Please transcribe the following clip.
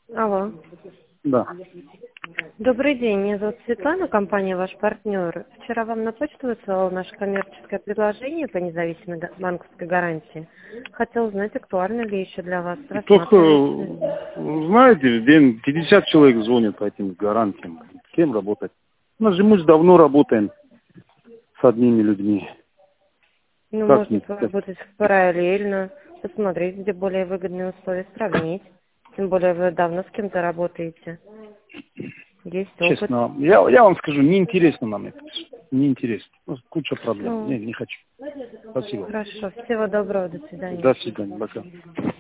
Алло. Да. Добрый день, меня зовут Светлана, компания «Ваш партнер». Вчера вам на почту высылала наше коммерческое предложение по независимой банковской гарантии. Хотел узнать, актуально ли еще для вас, Только, рассматриваете ли. знаете, в день 50 человек звонят по этим гарантиям. С кем работать? Мы же давно работаем с одними людьми. Ну, Как можно не сказать? поработать параллельно, посмотреть, где более выгодные условия, сравнить. Тем более вы давно с кем-то работаете. Есть опыт. Честно, я вам скажу, неинтересно нам это. Неинтересно. Куча проблем. Ну, Не хочу. Спасибо. хорошо. Всего доброго. До свидания. До свидания. Пока.